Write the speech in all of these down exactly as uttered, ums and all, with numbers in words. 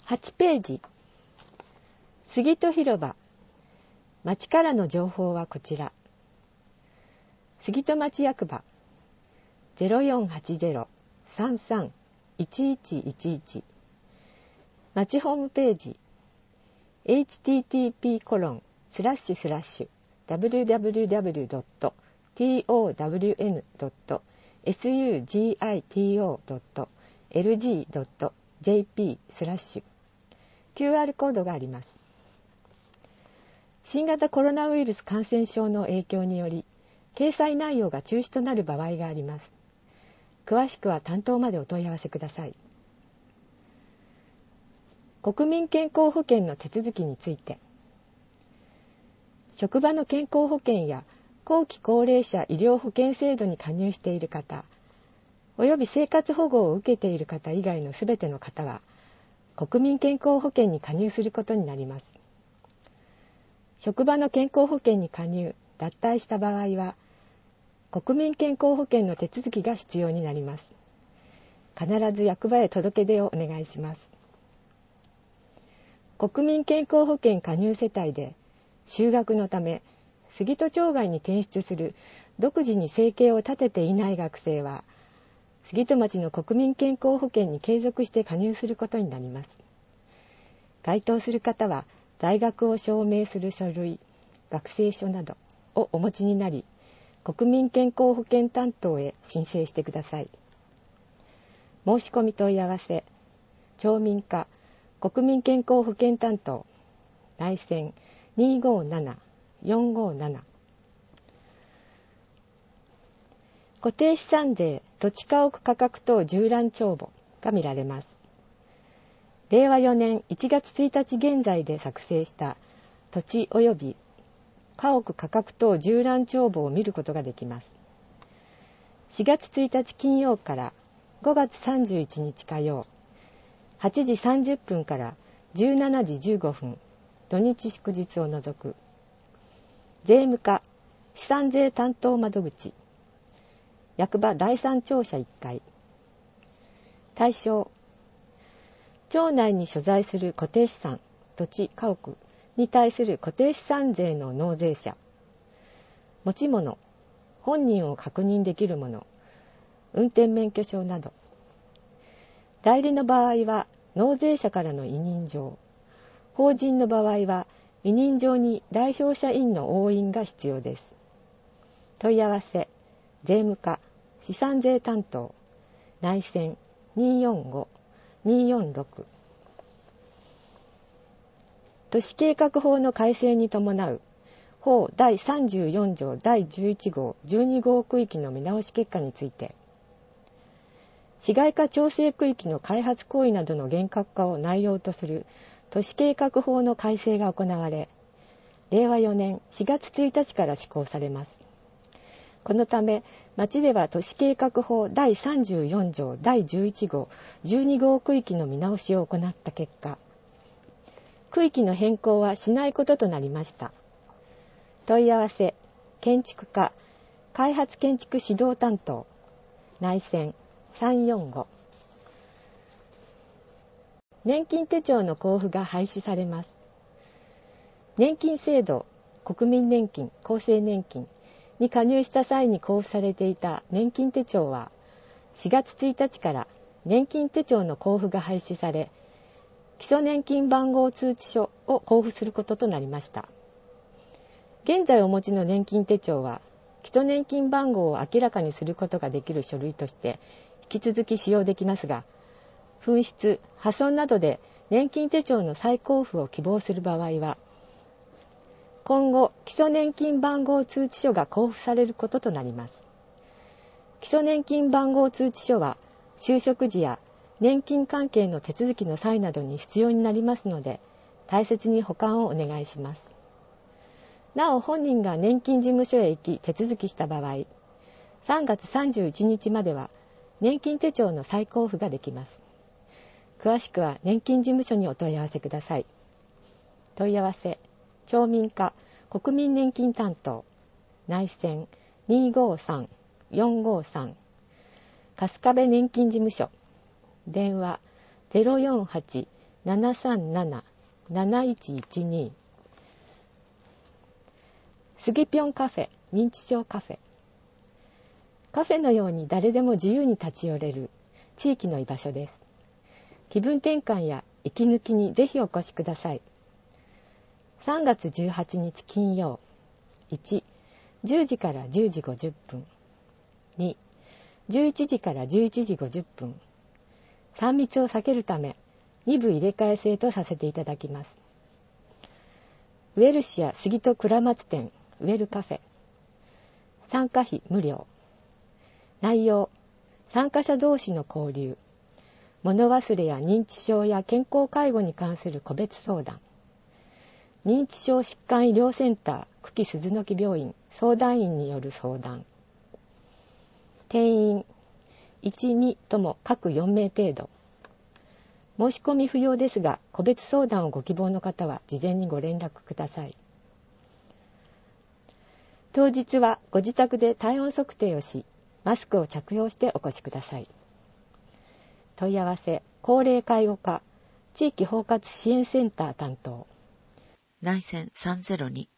はちページ、杉戸広場。町からの情報はこちら。杉戸町役場 ゼロよんはちゼロ さんさん いちいちいちいち。町ホームページ エイチティーティーピーコロンスラッシュスラッシュダブリューダブリューダブリュードットトワンドットスグトドットエルジードットジェーピー スラッシュ キューアール コードがあります。新型コロナウイルス感染症の影響により掲載内容が中止となる場合があります。詳しくは担当までお問い合わせください。国民健康保険の手続きについて、職場の健康保険や後期高齢者医療保険制度に加入している方、および生活保護を受けている方以外のすべての方は、国民健康保険に加入することになります。職場の健康保険に加入、脱退した場合は、国民健康保険の手続きが必要になります。必ず役場へ届け出をお願いします。国民健康保険加入世帯で、就学のため、杉戸町外に転出する独自に生計を立てていない学生は、杉戸町の国民健康保険に継続して加入することになります。該当する方は、大学を証明する書類、学生証などをお持ちになり、国民健康保険担当へ申請してください。申し込み問い合わせ、町民課国民健康保険担当、内線にーごーなな よんごーなな。固定資産税土地家屋価格等縦覧帳簿が見られます。れいわよねんいちがつついたち現在で作成した土地及び家屋価格等縦覧帳簿を見ることができます。しがつついたち金曜からごがつさんじゅういちにち火曜、はちじさんじゅっぷんからじゅうしちじじゅうごふん、土日祝日を除く。税務課資産税担当窓口、役場だいさん庁舎いっかい。対象、町内に所在する固定資産、土地、家屋に対する固定資産税の納税者。持ち物、本人を確認できるもの、運転免許証など。代理の場合は納税者からの委任状、法人の場合は委任状に代表者員の押印が必要です。問い合わせ、税務課資産税担当、内線にーよんご にーよんろく。都市計画法の改正に伴う法だいさんじゅうよん条だいじゅういち号じゅうに号区域の見直し結果について、市街化調整区域の開発行為などの厳格化を内容とする都市計画法の改正が行われ、れいわよねんしがつついたちから施行されます。このため、町では都市計画法だいさんじゅうよん条だいじゅういち号じゅうに号区域の見直しを行った結果、区域の変更はしないこととなりました。問い合わせ、建築課開発建築指導担当、内線さんよんご。年金手帳の交付が廃止されます。年金制度、国民年金、厚生年金に加入した際に交付されていた年金手帳は、しがつついたちから年金手帳の交付が廃止され、基礎年金番号通知書を交付することとなりました。現在お持ちの年金手帳は、基礎年金番号を明らかにすることができる書類として引き続き使用できますが、紛失、破損などで年金手帳の再交付を希望する場合は、今後基礎年金番号通知書が交付されることとなります。基礎年金番号通知書は就職時や年金関係の手続きの際などに必要になりますので、大切に保管をお願いします。なお本人が年金事務所へ行き手続きした場合、さんがつさんじゅういちにちまでは年金手帳の再交付ができます。詳しくは年金事務所にお問い合わせください。問い合わせ、町民課国民年金担当、内線にーごーさん よんごーさん。春日部年金事務所、電話 ゼロよんはちななさんなな なないちいちに。スギピョンカフェ認知症カフェ。カフェのように誰でも自由に立ち寄れる地域の居場所です。気分転換や息抜きにぜひお越しください。さんがつじゅうはちにち金曜。いち、じゅうじからじゅうじごじゅっぷん。に、じゅういちじからじゅういちじごじゅっぷん。さん密を避けるために部入れ替え制とさせていただきます。ウェルシア杉戸倉松店ウェルカフェ。参加費無料。内容、参加者同士の交流、物忘れや認知症や健康介護に関する個別相談、認知症疾患医療センター久喜鈴木病院相談員による相談。定員いち、にとも各よんめい程度。申し込み不要ですが、個別相談をご希望の方は事前にご連絡ください。当日はご自宅で体温測定をし、マスクを着用してお越しください。問い合わせ、高齢介護課、地域包括支援センター担当。 内線さんぜろに。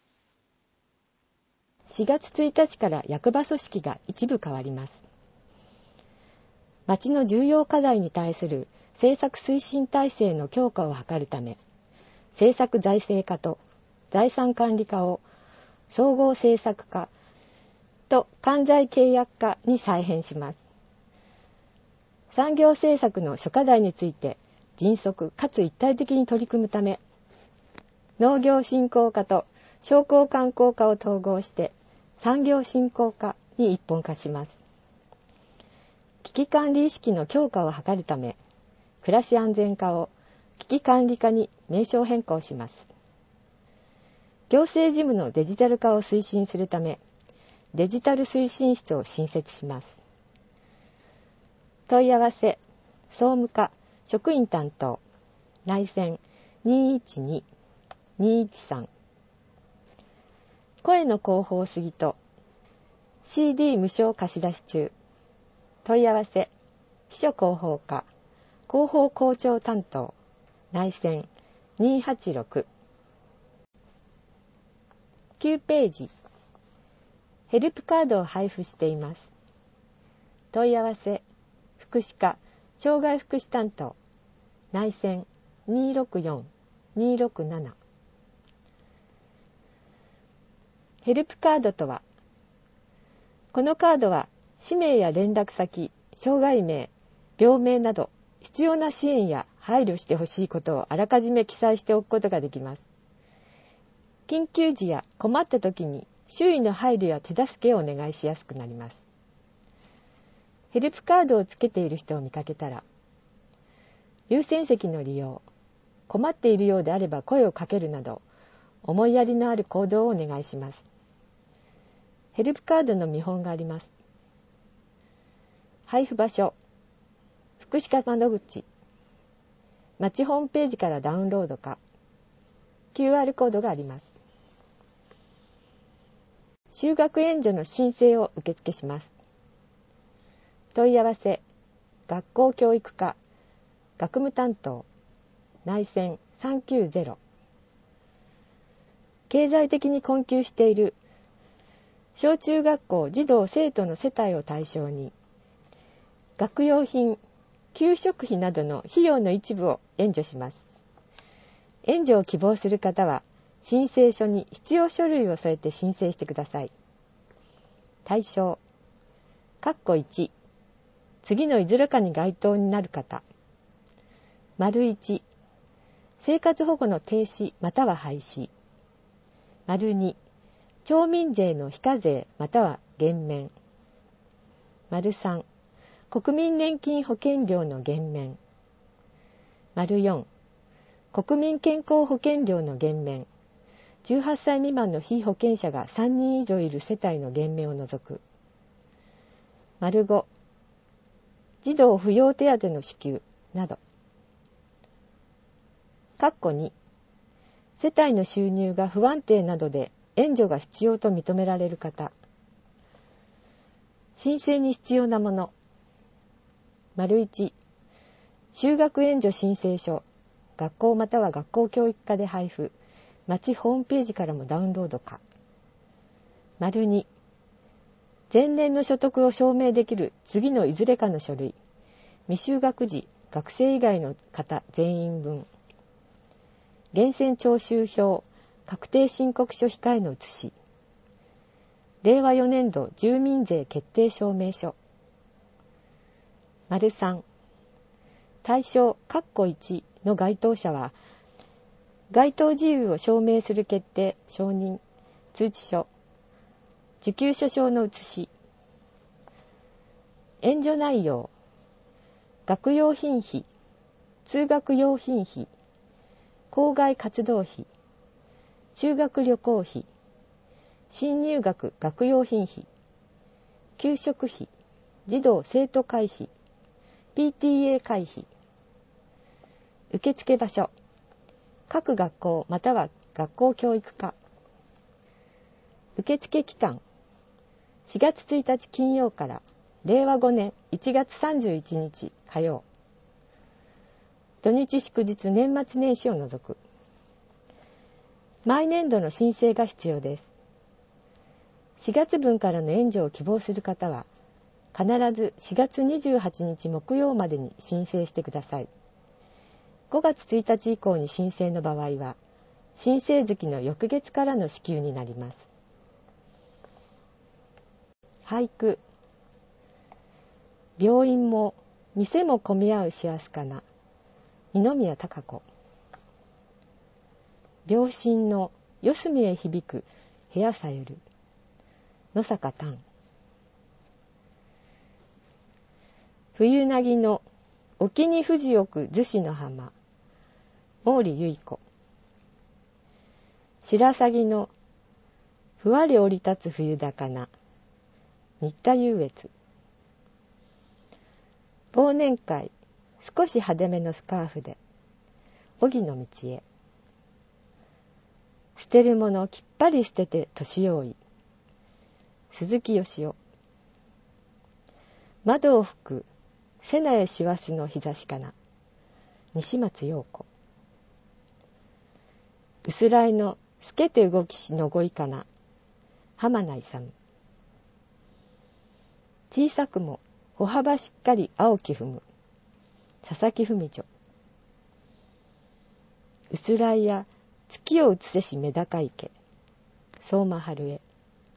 しがつついたちから役場組織が一部変わります。町の重要課題に対する政策推進体制の強化を図るため、政策財政課と財産管理課を総合政策課と関西契約課に再編します。産業政策の諸課題について迅速かつ一体的に取り組むため、農業振興課と商工観光課を統合して産業振興課に一本化します。危機管理意識の強化を図るため、暮らし安全課を危機管理課に名称変更します。行政事務のデジタル化を推進するため、デジタル推進室を新設します。問い合わせ、総務課、職員担当、内線にいちに にいちさん。声の広報杉戸、シーディー 無償貸し出し中。問い合わせ、秘書広報課、広報校長担当、内線にはちろく。きゅうページ、ヘルプカードを配布しています。問い合わせ、福祉課、障害福祉担当、内線にろくよん にろくなな。ヘルプカードとは、このカードは氏名や連絡先、障害名、病名など必要な支援や配慮してほしいことをあらかじめ記載しておくことができます。緊急時や困った時に周囲の配慮や手助けをお願いしやすくなります。ヘルプカードをつけている人を見かけたら、優先席の利用、困っているようであれば声をかけるなど、思いやりのある行動をお願いします。ヘルプカードの見本があります。配布場所、福祉課窓口、町ホームページからダウンロードか、キューアール コードがあります。就学援助の申請を受付します。問い合わせ、学校教育課、学務担当、内線さんきゅうゼロ。経済的に困窮している小中学校児童生徒の世帯を対象に、学用品、給食費などの費用の一部を援助します。援助を希望する方は、申請書に必要書類を添えて申請してください。対象、括弧いち、次のいずれかに該当になる方。丸いち、生活保護の停止または廃止。丸に、町民税の非課税または減免。丸さん、国民年金保険料の減免。丸よん、国民健康保険料の減免。じゅうはっさい未満の被保険者がさんにん以上いる世帯の減免を除く。丸ご、児童扶養手当の支給など。括弧に、世帯の収入が不安定などで援助が必要と認められる方。申請に必要なもの。丸いち、就学援助申請書、 学校または学校教育課で配布。町ホームページからもダウンロード可。丸に、前年の所得を証明できる次のいずれかの書類。未就学時、学生以外の方全員分。源泉徴収票、確定申告書控えの写し。れいわよねんど住民税決定証明書。丸さん、対象括弧いちの該当者は、該当事由を証明する決定、承認、通知書、受給書証の写し。援助内容、学用品費、通学用品費、校外活動費、修学旅行費、新入学学用品費、給食費、児童生徒会費、ピーティーエー 会費。受付場所、各学校または学校教育課。受付期間、しがつついたち金曜かられいわごねんいちがつさんじゅういちにち火曜。土日祝日年末年始を除く。毎年度の申請が必要です。しがつぶんからの援助を希望する方は、必ずしがつにじゅうはちにち木曜までに申請してください。ごがつついたち以降に申請の場合は、申請月の翌月からの支給になります。俳句。病院も店も混み合うしやすかな。二宮貴子。病身の四隅へ響く部屋さゆる。野坂丹。冬なぎの沖に富士置く逗子の浜。毛利結子。白鷺のふわり降り立つ冬高な。新田優越。忘年会、少し派手めのスカーフで。荻野道へ。捨てるものきっぱり捨てて年用意。鈴木よしお。窓を拭く瀬名へ師走の日差しかな。西松陽子。薄らいの透けて動きしのごいかな。浜名勇。小さくも歩幅しっかり青き踏む。佐々木文女。薄らいや月を映せしめだか池。相馬春江。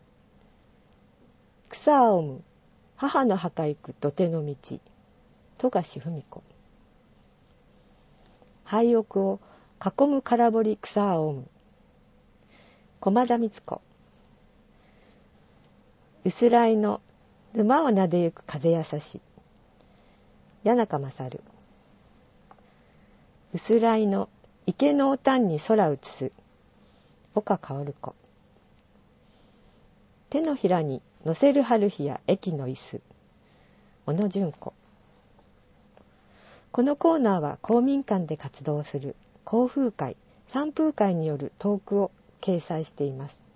草青む母の墓行く土手の道。富樫文子。廃屋を囲む空堀草青む。駒田光子。薄らいの沼をなでゆく風優し。谷中勝。薄らいの池のおたんに空映す。岡薫子。手のひらに乗せる春日や駅の椅子。小野純子。このコーナーは公民館で活動する公風会、散風会によるトークを掲載しています。